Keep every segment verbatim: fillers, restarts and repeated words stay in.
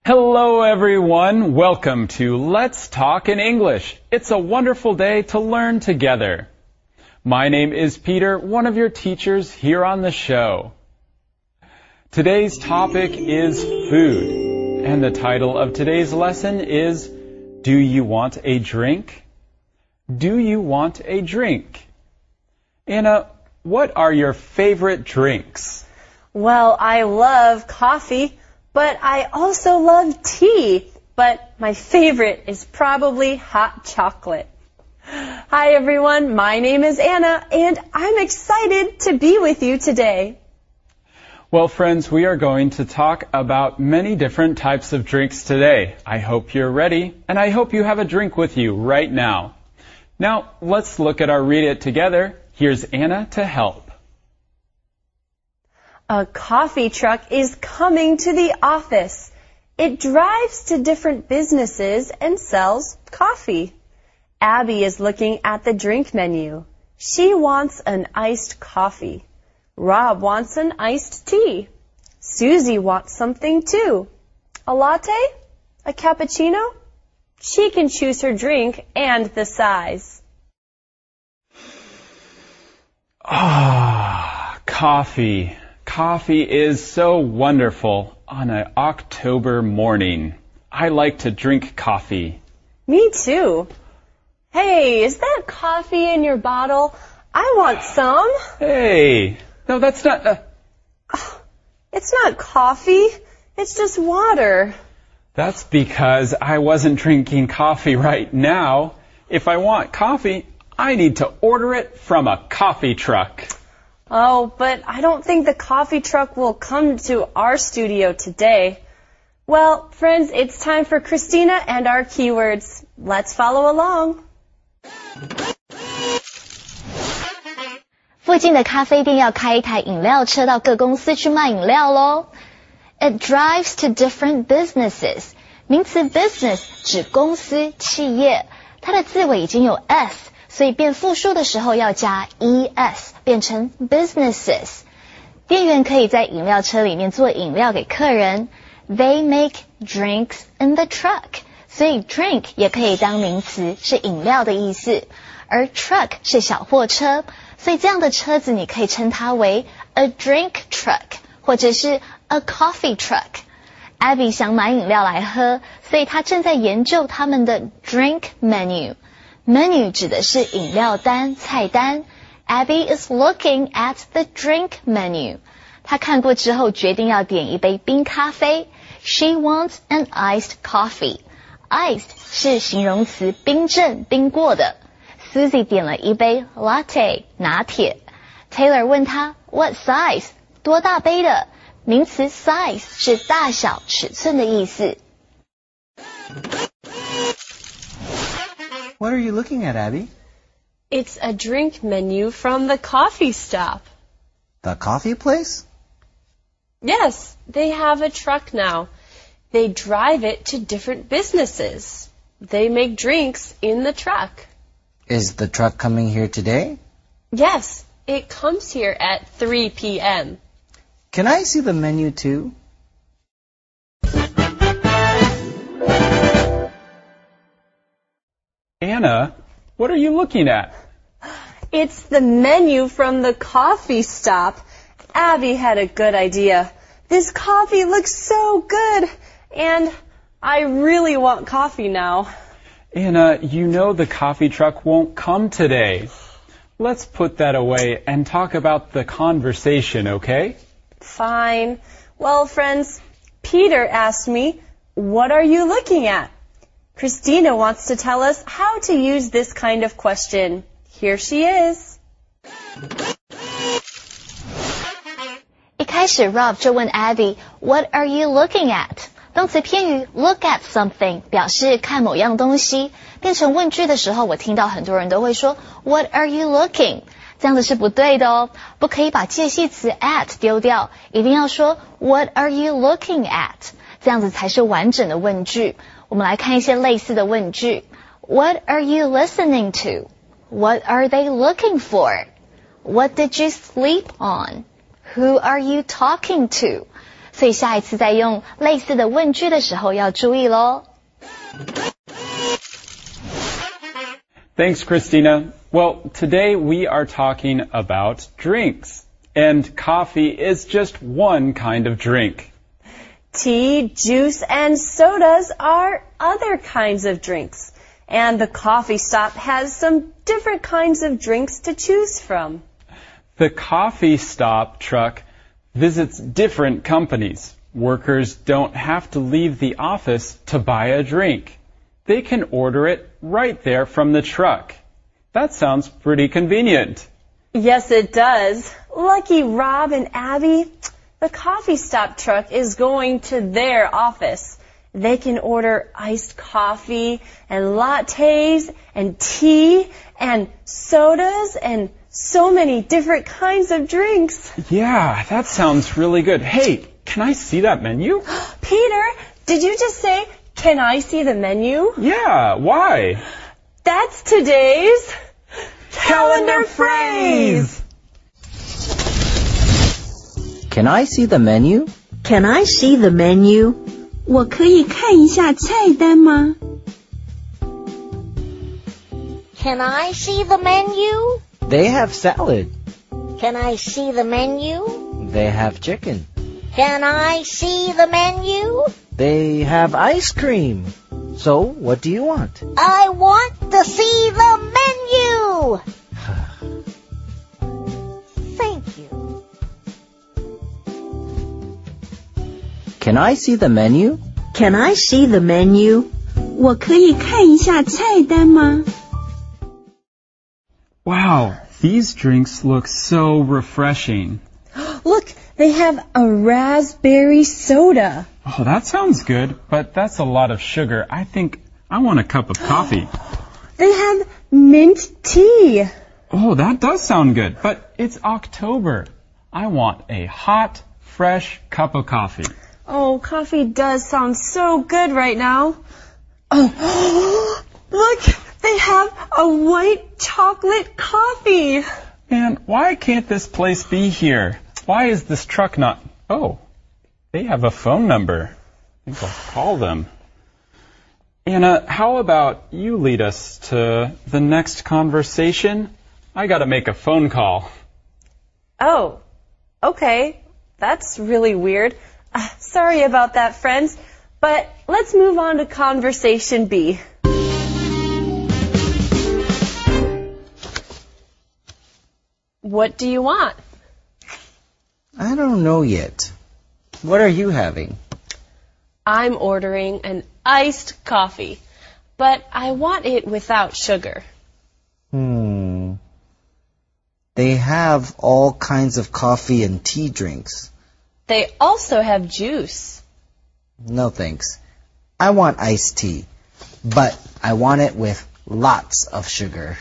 Hello everyone, welcome to Let's Talk in English. It's a wonderful day to learn together. My name is Peter, one of your teachers here on the show. Today's topic is food, and the title of today's lesson is Do You Want a Drink? Do you want a drink? Anna, what are your favorite drinks? Well, I love coffee. But I also love tea, but my favorite is probably hot chocolate. Hi everyone, my name is Anna, and I'm excited to be with you today. Well, friends, we are going to talk about many different types of drinks today. I hope you're ready, and I hope you have a drink with you right now. Now, let's look at our Read It together. Here's Anna to help. A coffee truck is coming to the office. It drives to different businesses and sells coffee. Abby is looking at the drink menu. She wants an iced coffee. Rob wants an iced tea. Susie wants something too. A latte? A cappuccino? She can choose her drink and the size. Ah, coffee. Coffee is so wonderful on an October morning. I like to drink coffee. Me too. Hey, is that coffee in your bottle? I want some. Hey, no, that's not... Uh... It's not coffee. It's just water. That's because I wasn't drinking coffee right now. If I want coffee, I need to order it from a coffee truck. Oh, but I don't think the coffee truck will come to our studio today. Well, friends, it's time for Christina and our keywords. Let's follow along. 附近的咖啡店要开一台饮料车到各公司去卖饮料咯。It drives to different businesses. 名词 business 指公司、企业，它的字尾已经有 s。所以变复数的时候要加 es， 变成 businesses。店员可以在饮料车里面做饮料给客人。They make drinks in the truck。所以 drink 也可以当名词，是饮料的意思。而 truck 是小货车，所以这样的车子你可以称它为 a drink truck， 或者是 a coffee truck。Abby 想买饮料来喝，所以她正在研究他们的 drink menu。Menu 指的是饮料单、菜单。Abby is looking at the drink menu. 她看过之后决定要点一杯冰咖啡。She wants an iced coffee. Iced 是形容词，冰镇、冰过的。Susie 点了一杯 latte 拿铁。Taylor 问她 What size? 多大杯的？名词 size 是大小、尺寸的意思。 What are you looking at, Abby? It's a drink menu from the coffee stop. The coffee place? Yes, they have a truck now. They drive it to different businesses. They make drinks in the truck. Is the truck coming here today? Yes, it comes here at three p.m. Can I see the menu too? Anna, what are you looking at? It's the menu from the coffee stop. Abby had a good idea. This coffee looks so good, and I really want coffee now. Anna, you know the coffee truck won't come today. Let's put that away and talk about the conversation, okay? Fine. Well, friends, Peter asked me, what are you looking at? Christina wants to tell us how to use this kind of question. Here she is. 一开始 Rob 就问 Abby, What are you looking at? 动词片语 look at something 表示看某样东西，变成问句的时候，我听到很多人都会说 What are you looking? 这样子是不对的哦，不可以把介系词 at 丢掉，一定要说 What are you looking at? 这样子才是完整的问句。我们来看一些类似的问句。What are you listening to? What are they looking for? What did you sleep on? Who are you talking to? 所以下一次在用类似的问句的时候要注意咯。 Thanks, Christina. Well, today we are talking about drinks. And coffee is just one kind of drink. Tea, juice, and sodas are other kinds of drinks. And the coffee stop has some different kinds of drinks to choose from. The coffee stop truck visits different companies. Workers don't have to leave the office to buy a drink. They can order it right there from the truck. That sounds pretty convenient. Yes, it does. Lucky Rob and Abby, the coffee stop truck is going to their office. They can order iced coffee and lattes and tea and sodas and so many different kinds of drinks. Yeah, that sounds really good. Hey, can I see that menu? Peter, did you just say, can I see the menu? Yeah, why? That's today's calendar phrase. Can I see the menu? Can I see the menu? 我可以看一下菜单吗？ Can I see the menu? They have salad. Can I see the menu? They have chicken. Can I see the menu? They have ice cream. So, what do you want? I want to see the menu! Thank you. Can I see the menu? Can I see the menu? 我可以看一下菜单吗？ Wow, these drinks look so refreshing. Look, they have a raspberry soda. Oh, that sounds good, but that's a lot of sugar. I think I want a cup of coffee. They have mint tea. Oh, that does sound good, but it's October. I want a hot, fresh cup of coffee. Oh, coffee does sound so good right now. Oh, look, they have a white chocolate coffee. Man, why can't this place be here? Why is this truck not... Oh, they have a phone number. I think I'll call them. Anna, how about you lead us to the next conversation? I gotta make a phone call. Oh, okay. That's really weird. Uh, sorry about that, friends. But let's move on to conversation B. What do you want? I don't know yet. What are you having? I'm ordering an iced coffee, but I want it without sugar. Hmm. They have all kinds of coffee and tea drinks. They also have juice. No thanks. I want iced tea, but I want it with lots of sugar.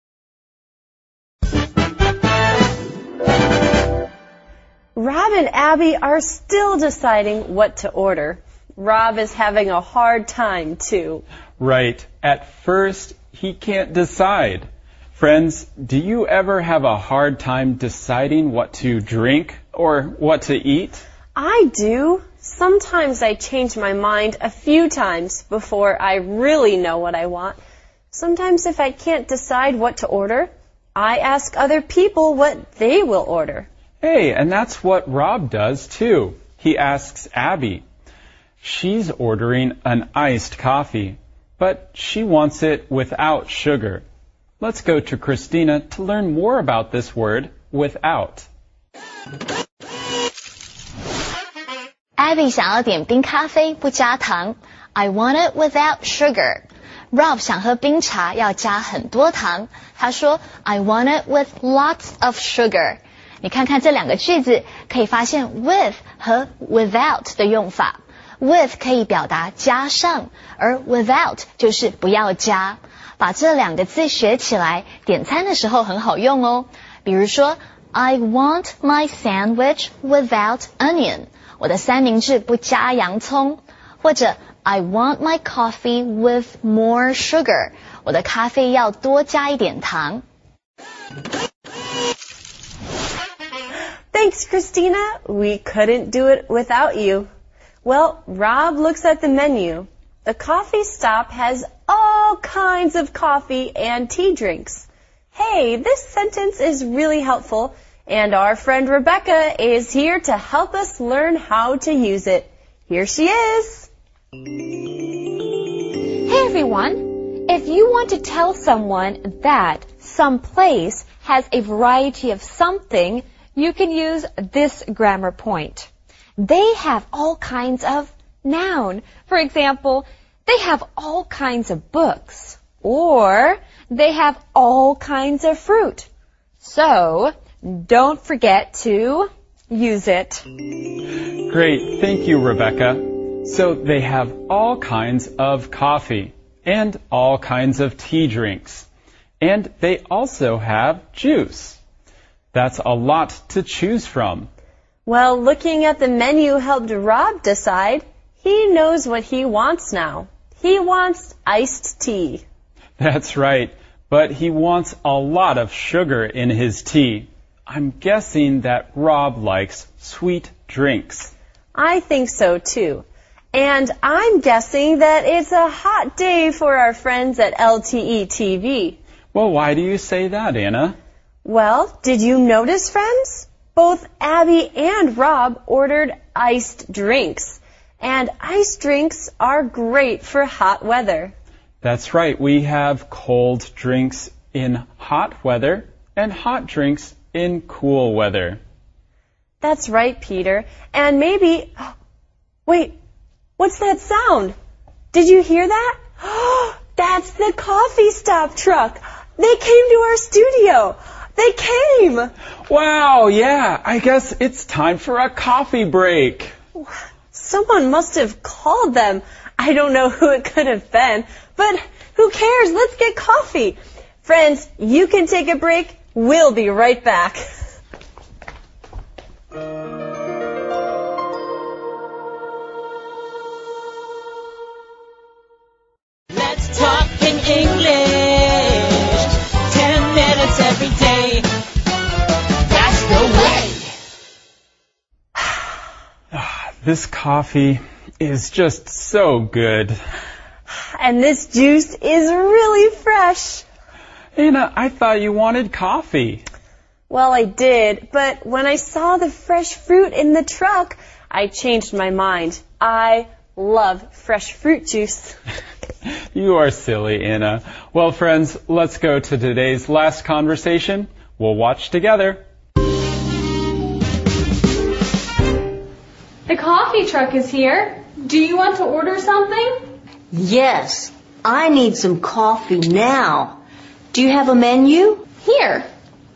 Rob and Abby are still deciding what to order. Rob is having a hard time, too. Right. At first, he can't decide. Friends, do you ever have a hard time deciding what to drink or what to eat? I do. Sometimes I change my mind a few times before I really know what I want. Sometimes if I can't decide what to order, I ask other people what they will order. Hey, and that's what Rob does too. He asks Abby. She's ordering an iced coffee, but she wants it without sugar. Let's go to Christina to learn more about this word, without. Abby 想要点冰咖啡不加糖 I want it without sugar. Rob 想喝冰茶要加很多糖，他说 I want it with lots of sugar. 你看看这两个句子，可以发现 with 和 without 的用法。with 可以表达加上，而 without 就是不要加。把这两个字学起来，点餐的时候很好用哦。比如说 I want my sandwich without onion. 我的三明治不加洋葱。或者 I want my coffee with more sugar. 我的咖啡要多加一点糖。 They Thanks, Christina. We couldn't do it without you. Well, Rob looks at the menu. The coffee stop has all kinds of coffee and tea drinks. Hey, this sentence is really helpful, and our friend Rebecca is here to help us learn how to use it. Here she is. Hey everyone! If you want to tell someone that some place has a variety of something, you can use this grammar point. They have all kinds of noun. For example, they have all kinds of books. Or they have all kinds of fruit. So, don't forget to use it. Great, thank you, Rebecca. So they have all kinds of coffee and all kinds of tea drinks. And they also have juice. That's a lot to choose from. Well, looking at the menu helped Rob decide. He knows what he wants now. He wants iced tea. That's right, but he wants a lot of sugar in his tea. I'm guessing that Rob likes sweet drinks. I think so too. And I'm guessing that it's a hot day for our friends at L T E T V. Well, why do you say that, Anna? Well, did you notice, friends? Both Abby and Rob ordered iced drinks. And iced drinks are great for hot weather. That's right. We have cold drinks in hot weather and hot drinks in cool weather. That's right, Peter. And maybe... Wait, what's that sound? Did you hear that? That's the coffee stop truck. They came to our studio. They came. Wow, yeah. I guess it's time for a coffee break. Someone must have called them. I don't know who it could have been, but who cares? Let's get coffee. Friends, you can take a break. We'll be right back. Let's talk in English. Ten minutes every day. That's the way. This coffee is just so good. And this juice is really fresh. Anna, I thought you wanted coffee. Well, I did, but when I saw the fresh fruit in the truck, I changed my mind. I love fresh fruit juice. You are silly, Anna. Well, friends, let's go to today's last conversation. We'll watch together. The coffee truck is here. Do you want to order something? Yes, I need some coffee now. Do you have a menu? Here.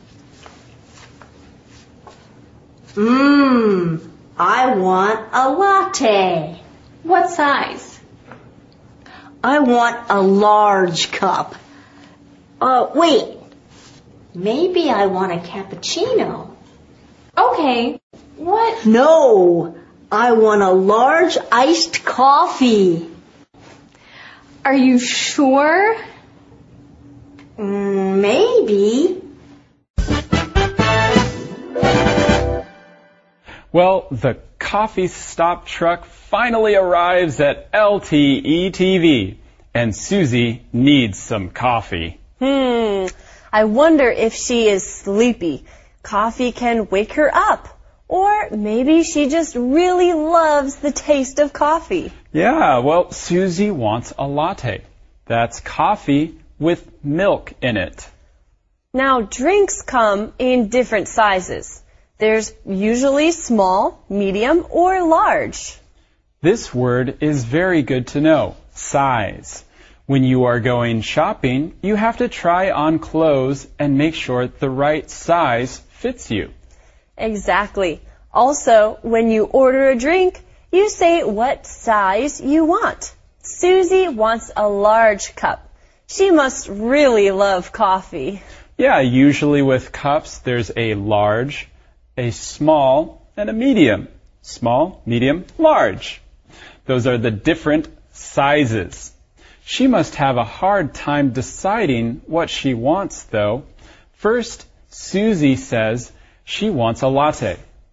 Mmm, I want a latte. What size? I want a large cup. Uh, wait. Maybe I want a cappuccino. Okay. What? No, I want a large iced coffee. Are you sure? Mm, maybe. Well, the coffee stop truck finally arrives at L T E T V, and Susie needs some coffee. Hmm, I wonder if she is sleepy. Coffee can wake her up. Or maybe she just really loves the taste of coffee. Yeah, well, Susie wants a latte. That's coffee with milk in it. Now, drinks come in different sizes. There's usually small, medium, or large. This word is very good to know, size. When you are going shopping, you have to try on clothes and make sure the right size fits you. Exactly. Also, when you order a drink, you say what size you want. Susie wants a large cup. She must really love coffee. Yeah, usually with cups, there's a large, a small, and a medium. Small, medium, large. Those are the different sizes. She must have a hard time deciding what she wants, though. First, Susie says she wants a latte.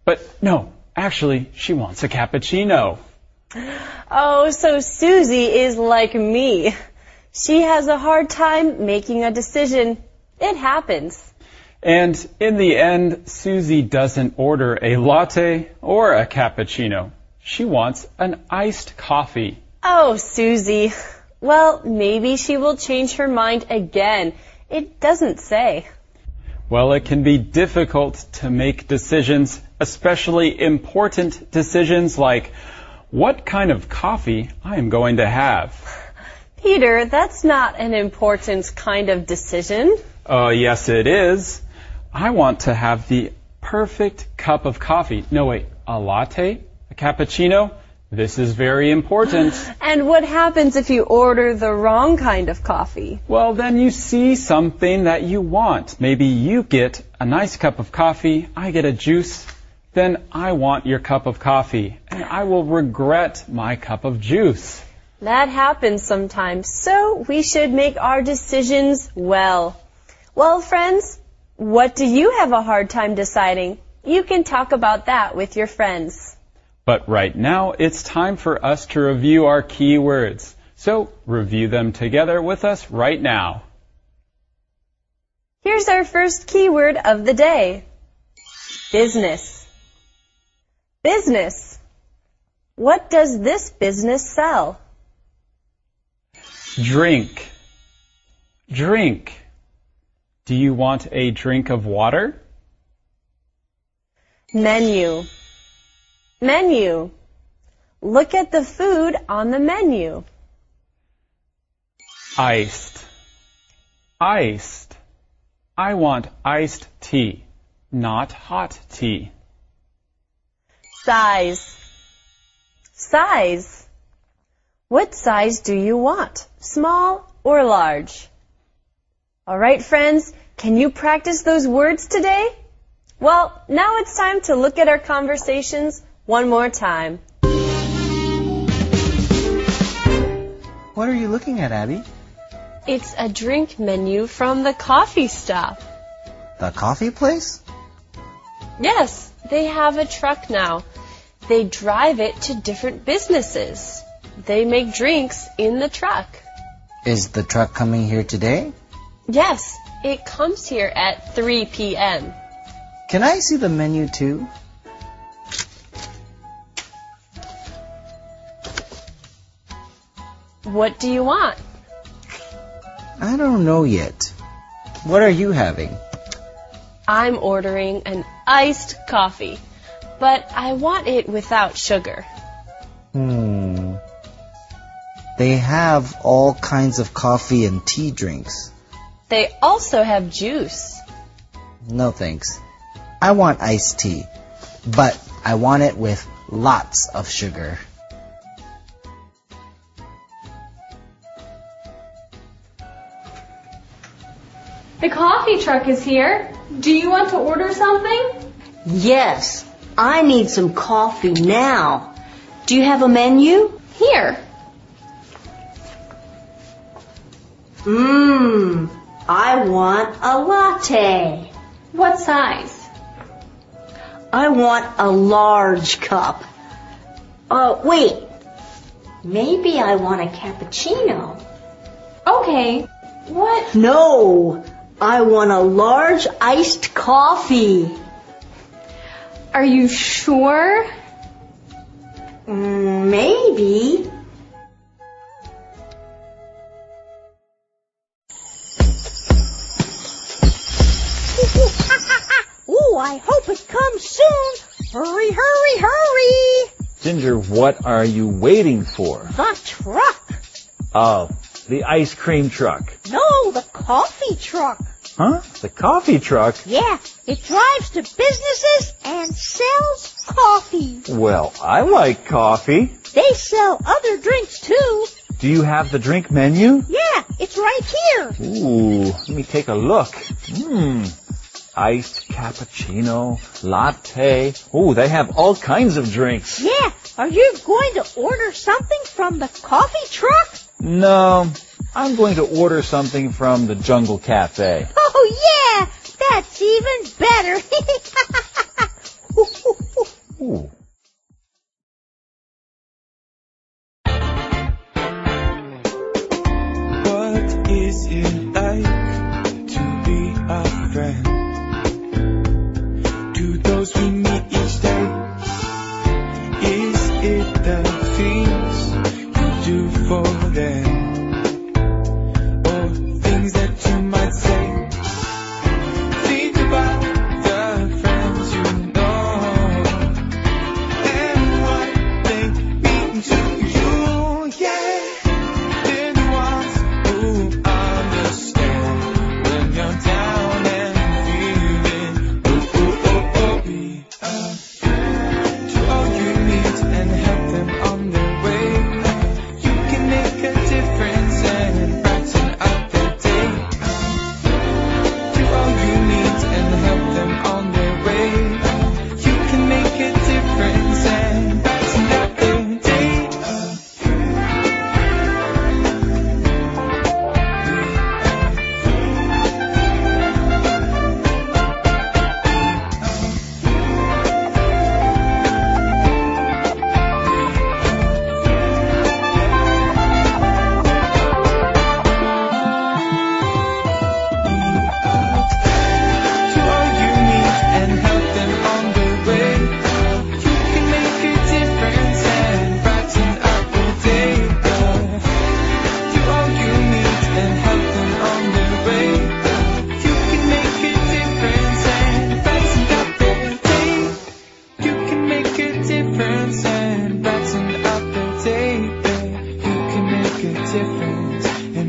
But no, actually, she wants a cappuccino. Oh, so Susie is like me. She has a hard time making a decision. It happens. And in the end, Susie doesn't order a latte or a cappuccino. She wants an iced coffee. Oh, Susie. Well, maybe she will change her mind again. It doesn't say. Well, it can be difficult to make decisions, especially important decisions like what kind of coffee I am going to have. Peter, that's not an important kind of decision. Uh, yes, it is. I want to have the perfect cup of coffee. No, wait, a latte? A cappuccino? This is very important. And what happens if you order the wrong kind of coffee? Well, then you see something that you want. Maybe you get a nice cup of coffee, I get a juice, then I want your cup of coffee, and I will regret my cup of juice. That happens sometimes, so we should make our decisions well. Well, friends, what do you have a hard time deciding? You can talk about that with your friends. But right now, it's time for us to review our key words. So, review them together with us right now. Here's our first keyword of the day. Business. Business. What does this business sell? Drink. Drink. Do you want a drink of water? Menu. Menu. Look at the food on the menu. Iced. Iced. I want iced tea, not hot tea. Size. Size. What size do you want? Small or large? All right, friends, can you practice those words today? Well, now it's time to look at our conversations one more time. What are you looking at, Abby? It's a drink menu from the coffee stop. The coffee place? Yes, they have a truck now. They drive it to different businesses. They make drinks in the truck. Is the truck coming here today? Yes, it comes here at three p m Can I see the menu too? What do you want? I don't know yet. What are you having? I'm ordering an iced coffee, but I want it without sugar. Hmm. They have all kinds of coffee and tea drinks. They also have juice. No thanks. I want iced tea, but I want it with lots of sugar. The coffee truck is here. Do you want to order something? Yes, I need some coffee now. Do you have a menu? Here. Mmm, I want a latte. What size? I want a large cup. Uh, wait. Maybe I want a cappuccino. Okay. What? No, I want a large iced coffee. Are you sure? Mm, maybe. Ooh, I hope it comes soon. Hurry, hurry, hurry. Ginger, what are you waiting for? The truck. Oh, the ice cream truck. No, the coffee truck. Huh? The coffee truck? Yeah, it drives to businesses and sells coffee. Well, I like coffee. They sell other drinks too. Do you have the drink menu? Yeah, it's right here. Ooh, let me take a look. Mmm. Iced cappuccino, latte. Ooh, they have all kinds of drinks. Yeah, are you going to order something from the coffee truck? No, I'm going to order something from the Jungle Cafe. Oh yeah, that's even better. Ooh. What is it like to be a friend to those we meet each day? Is it the things you do for them, or things that you might say? Think about the friends you know and what they mean to you, yeah. They're the ones who understand when you're down and feeling ooh, ooh, oh, oh. Be a friend to all you meet and help them on their way. You can make a difference and brighten up their day. To all you meet and help them on their way. You can make a difference and brighten up their day. To all you meet and help them on their way. You can make a difference and brighten up their day. To all you meet and help them on their way. You can make a difference and brighten up their day. You can make a difference and brighten up their day. You can make a difference and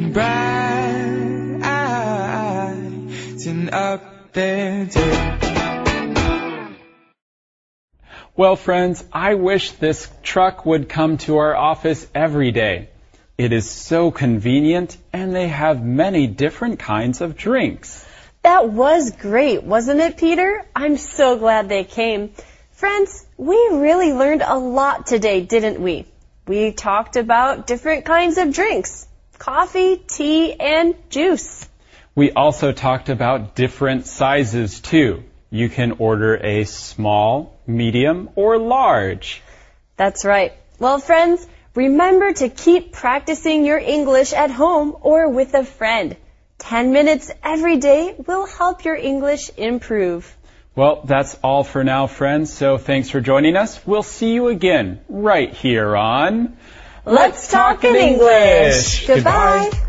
brighten up their day. Well, friends, I wish this truck would come to our office every day. It is so convenient, and they have many different kinds of drinks. That was great, wasn't it, Peter? I'm so glad they came. Friends, we really learned a lot today, didn't we? We talked about different kinds of drinks, coffee, tea, and juice. We also talked about different sizes, too. You can order a small, medium, or large. That's right. Well, friends, remember to keep practicing your English at home or with a friend. Ten minutes every day will help your English improve. Well, that's all for now, friends, so thanks for joining us. We'll see you again right here on Let's Talk in English. Goodbye.